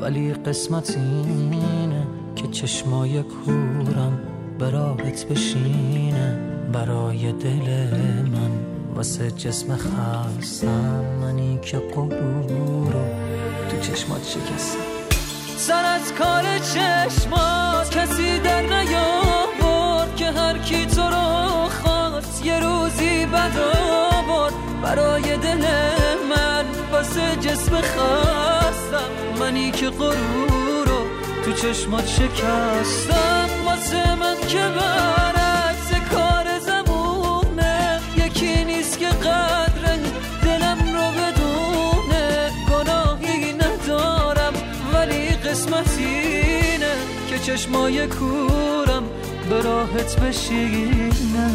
ولی قسمت اینه که چشمای کورم به راحت بشینه برای دل من واسه جسم خستم منی که غرور رو تو چشمات شکستم. سر از کار چشمات کسی در نیاورد که هر کی تو رو خواست یه روزی بد آورد برای دل من واسه جسم خستم منی که غرور رو تو چشمات شکستم. واسه من که برعکس کار زمونه یکی نیست که قدر دلم رو بدونه. گناهی ندارم ولی قسمت اینه که چشمای کورم به راحت بشینه.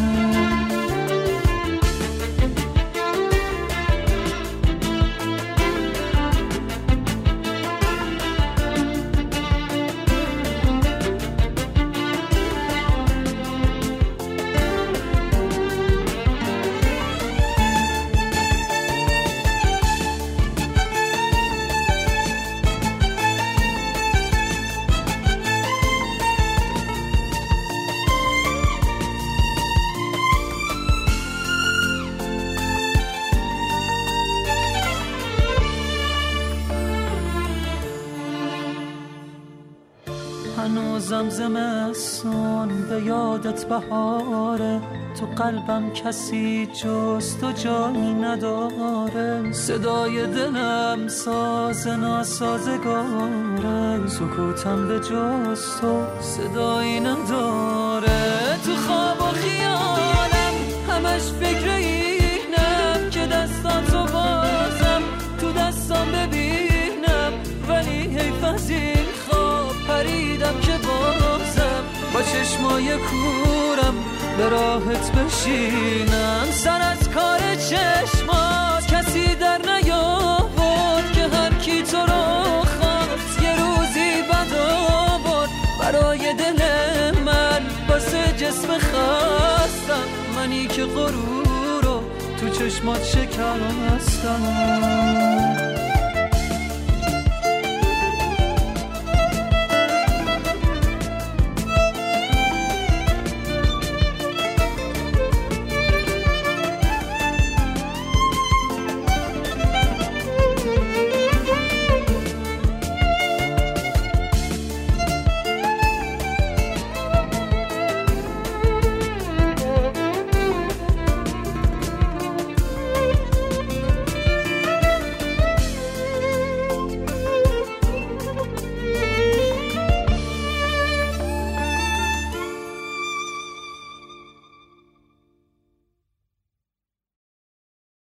هنوزم زمستون به یادت بهاره تو قلبم کسی جز تو جایی نداره. صدای دلم ساز ناسازگاره سکوتم به جز تو صدایی نداره. تو خواب و خیالم همش فکر اینم که دستاتو بازم تو دستام ببینم ولی حیف از این خواب پریدم که بازم با چشمای کورم به راحت بشینم. سر از کار چشمات کسی در نیاورد که هر کی تو رو خواست یه روزی بد آورد برای دل من واسه جسم خستم منی که غرور رو تو چشمات شکستم.